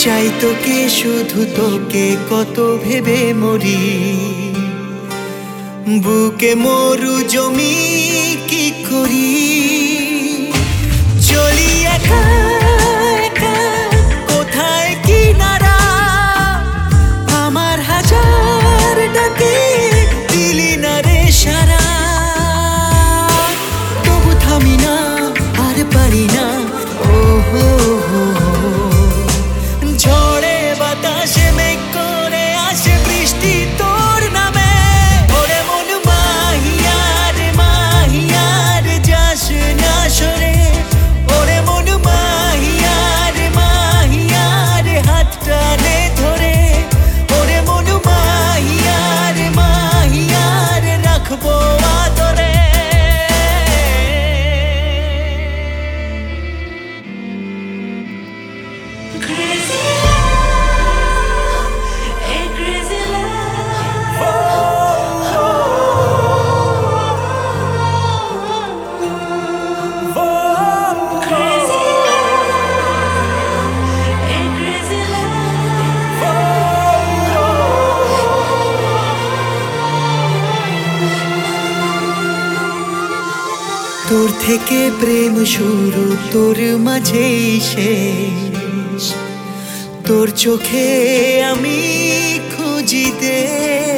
চাই তোকে শুধু তোকে কত ভেবে মরি বুকে মরু জমি কি করি চলি একা একা কোথায় কিনারা আমার হাজার ডাকে দিলি না রে সারা তবু থামি না আর পারি না ওহো ঝড়ে বাতাসে মেঘ করে আসে বৃষ্টি তোর নামে ওরে মন মাহিয়ার যাস না সরে ওরে মন মাহিয়ার হাত টানে ধরে ওরে মন মাহিয়ার রাখবো আদরে তোর থেকে প্রেম শুরু তোর মাঝেই শেষ তোর চোখে আমি খুঁজি দে